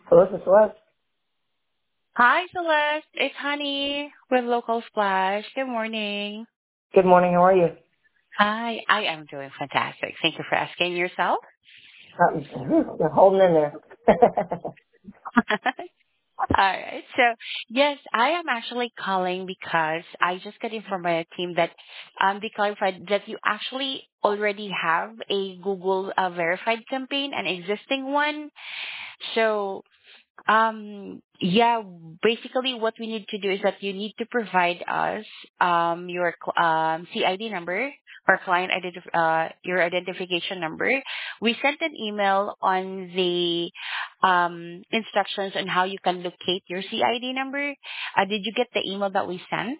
Hello, this is Celeste. Hi, Celeste. It's Honey with Local Splash. Good morning. Good morning. How are you? Hi, I am doing fantastic. Thank you for asking yourself. You're holding in there. All right. So, yes, I am actually calling because I just got informed by a team that they clarified that you actually already have a Google verified campaign, an existing one. So, yeah, basically what we need to do is that you need to provide us your CID number or your identification number. We sent an email on the instructions on how you can locate your CID number. Did you get the email that we sent?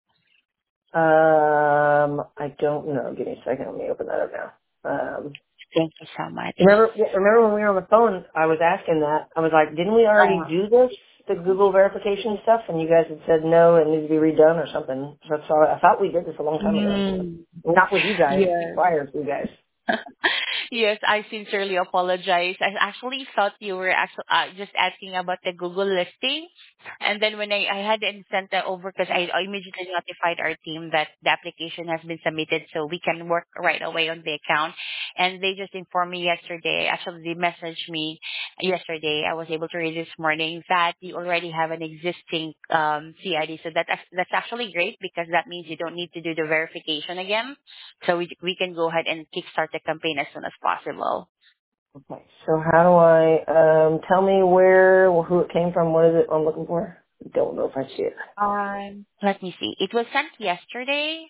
I don't know. Give me a second. Let me open that up now. Thank you so much. Remember when we were on the phone, I was asking that. I was like, didn't we already Uh, do this, the Google verification stuff? And you guys had said no, it needs to be redone or something. That's all. I thought we did this a long time ago. mm, Not with you guys, yeah. prior to you guys. Yes, I sincerely apologize. I actually thought you were actually just asking about the Google listing. And then when I hadn't sent that over because I immediately notified our team that the application has been submitted so we can work right away on the account. And they just informed me yesterday, actually they messaged me yesterday. I was able to read this morning that you already have an existing CID. So that's actually great because that means you don't need to do the verification again. So we can go ahead and kickstart the campaign as soon as possible. Okay. So how do I, tell me who it came from, what is it I'm looking for? Don't know if I see it. Let me see. It was sent yesterday.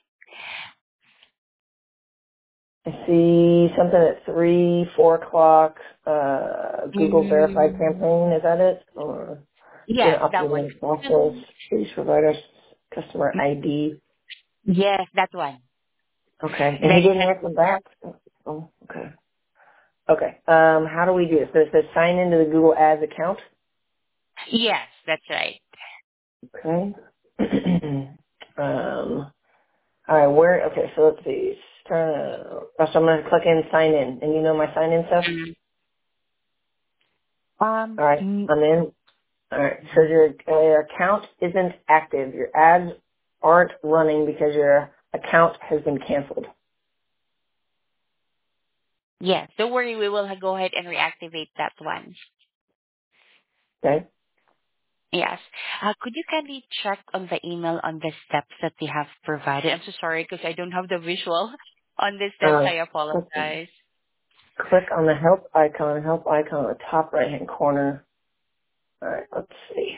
I see something at 4 o'clock, Google verified Mm, campaign. Is that it? Or yes, gonna that one. upload the process. Please provide us customer Mm, ID. yes, that one. Okay. And he Then didn't answer back? Oh, okay. Okay. How do we do this? So it says sign into the Google Ads account. yes, that's right. Okay. All right, okay, so let's see. So I'm going to click in sign in. And you know my sign in stuff? Mm. All right, Mm, I'm in. All right. So your account isn't active. Your ads aren't running because your account has been canceled. yes, don't worry. We will go ahead and reactivate that one. Okay. Yes. Could you kindly check on the email on the steps that they have provided? I'm so sorry because I don't have the visual on the steps. Uh, I click, apologize. click on the help icon on the top right hand corner. All right. Let's see.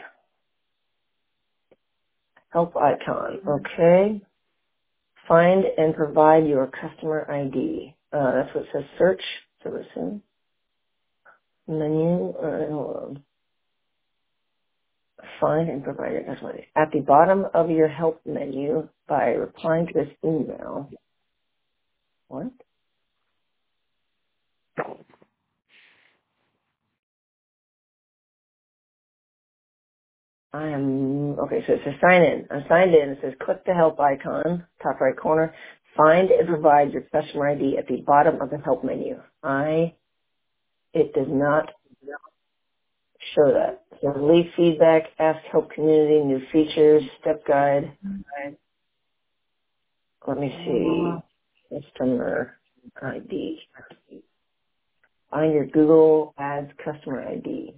Help icon. Okay. Find and provide your customer ID. That's what it says. Search. So listen. Menu. All right. Hold on. Find and provide your customer ID. At the bottom of your help menu, by replying to this email. What? Okay, so it says sign in. I'm signed in. It says click the help icon, top right corner. Find and provide your customer ID at the bottom of the help menu. It does not show that. So leave feedback, ask help community, new features, step guide. Let me see. Customer ID. Find your Google Ads customer ID.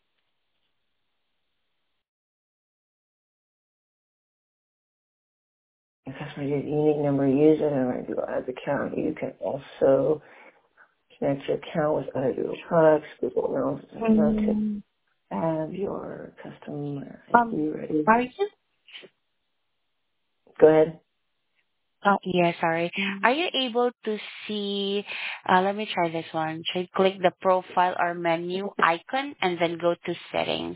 Your customer ID, unique number of users, and my Google Ads account. You can also connect your account with other Google products, Google Analytics, to Mm, have your customer Um, ID ready. are you Go ahead. Oh, yeah, sorry. Are you able to see, let me try this one. Should click the profile or menu icon and then go to settings.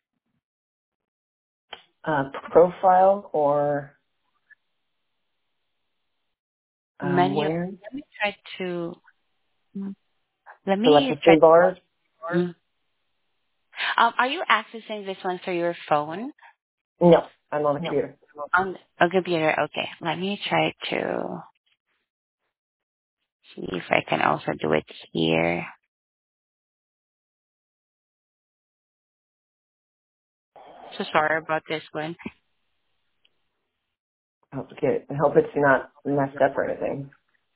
Profile or Menu, where? let me try to, let So like me the try three bars? to, are you accessing this one through your phone? No, I'm on the No. computer. On a computer, okay. Let me try to see if I can also do it here. so sorry about this one. I hope it's not messed up or anything.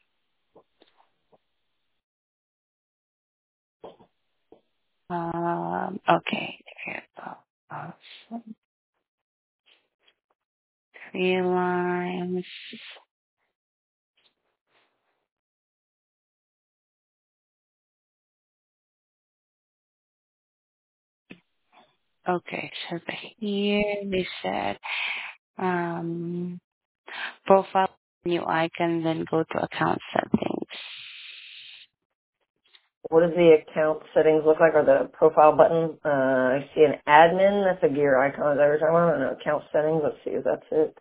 Okay. Here we go. Three lines. Okay, so here they said, um, profile new icon, then go to account settings. What does the account settings look like, or the profile button? I see an admin. That's a gear icon. Is that what you're talking about? And account settings. Let's see if that's it.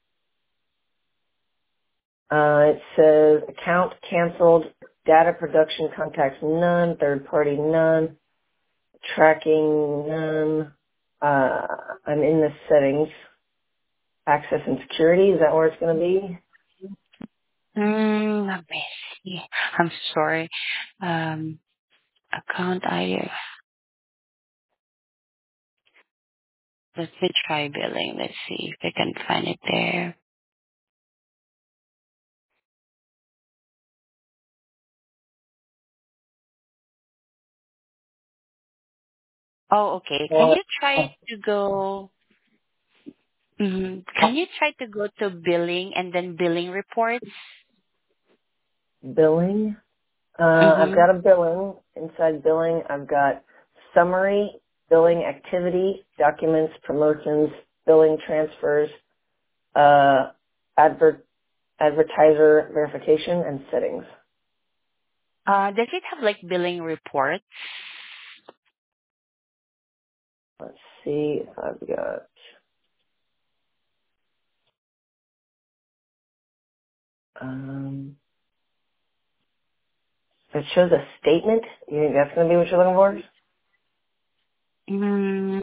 It says account canceled, data production contacts none, third party none, tracking none. I'm in the settings, access and security. Is that where it's going to be? Let me see. I'm sorry. Um, account ID. Let me try billing. Let's see if I can find it there. Oh, okay. Can Well, you try to go? Can you try to go to billing and then billing reports? billing. I've Mm-hmm. got a billing. Inside billing, I've got summary, billing activity, documents, promotions, billing transfers, uh, advertiser verification, and settings. Does it have like billing reports? Let's see if I've got, um, it shows a statement. You think that's going to be what you're looking for? Mm,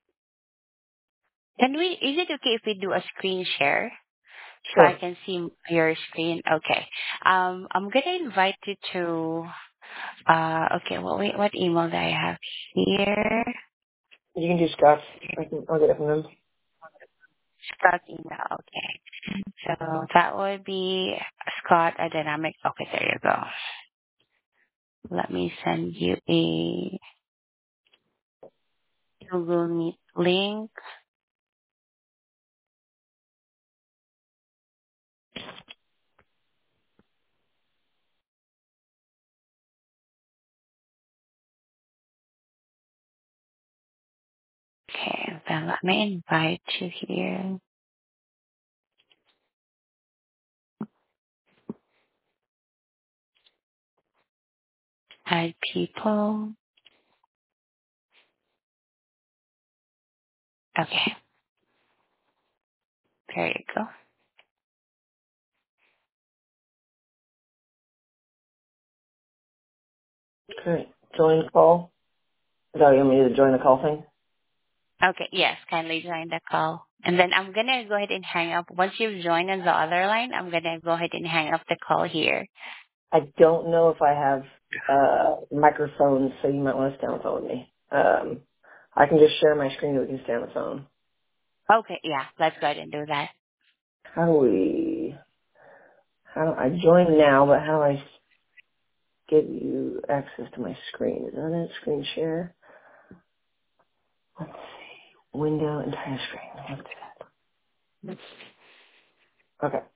can we? Is it okay if we do a screen share so I Sure. can see your screen? Okay. I'm gonna invite you to. Okay. Well, wait. What email do I have here? You can do Scott's. I'll get it from them. Scott email. Okay. So that would be Scott at Dynamic. Okay, there you go. Let me send you a Google Meet link. Okay, then let me invite you here. Add people. Okay, there you go. Okay. Join call. Is that what you want me to join the call thing? Okay, yes, kindly join the call. And then I'm gonna go ahead and hang up. Once you've joined on the other line, I'm gonna go ahead and hang up the call here. I don't know if I have microphones, so you might want to stay on the phone with me. I can just share my screen so we can stay on the phone. Okay, yeah, let's go ahead and do that. How do we, I join now, but how do I give you access to my screen? Is that it? Screen share? Let's see. Window, entire screen. Let's do that. Okay.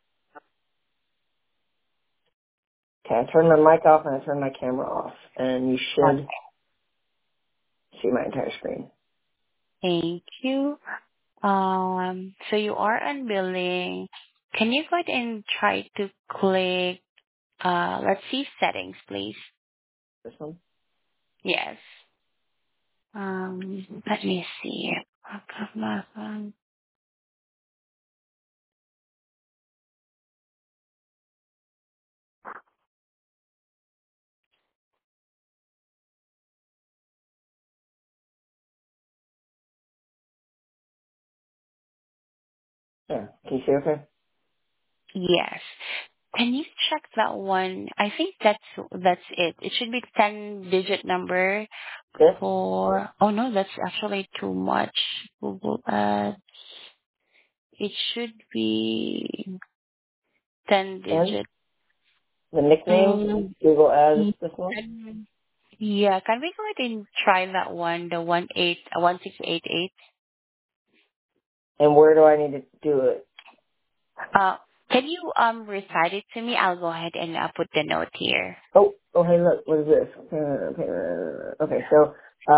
Okay, I turned my mic off and I turned my camera off, and you Okay. should see my entire screen. Thank you. So you are on billing. Can you go ahead and try to click, let's see settings, please? This one? Yes. Let me see. Yeah. Can you see okay? Yes. Can you check that one? I think that's it. It should be 10-digit number This for. Oh no, that's actually too much. Google Ads. It should be 10 and digit. the nickname Um, Google Ads. This one. yeah, can we go ahead and try that one? The 1688. And where do I need to do it? Uh, can you recite it to me? I'll go ahead and put the note here. Oh, hey, look, what is this? Okay, so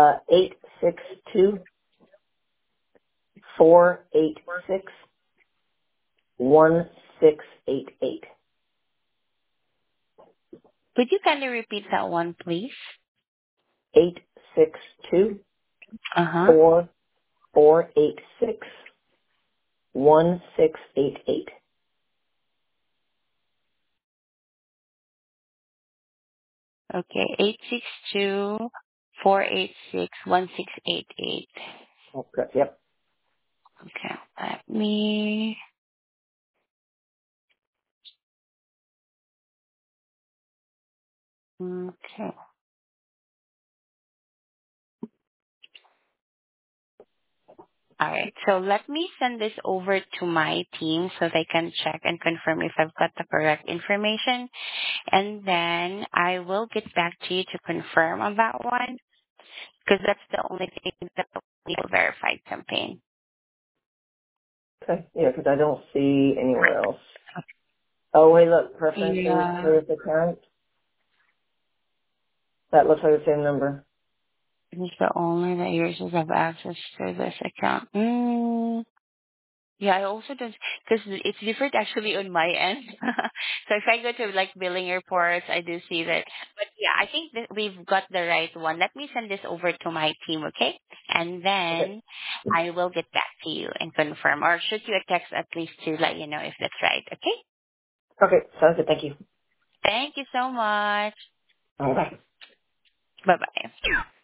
862-486-1688. Could you kindly repeat that one, please? 862 Uh huh. 486 1688. Okay, 862-486-1688. Okay, yep. Okay, let me. Okay. All right. So let me send this over to my team so they can check and confirm if I've got the correct information. And then I will get back to you to confirm on that one because that's the only thing that we will verified campaign. Okay, yeah, because I don't see anywhere else. Oh, wait, look, preferences Yeah. for this account. That looks like the same number. It's the only that users have access to this account. Yeah, I also don't, because it's different actually on my end. So if I go to like billing reports, I do see that. But yeah, I think that we've got the right one. Let me send this over to my team, okay? And Okay. then I will get back to you and confirm or shoot you a text at least to let you know if that's right, okay? Okay, sounds good. Thank you. Thank you so much. Bye. Bye-bye.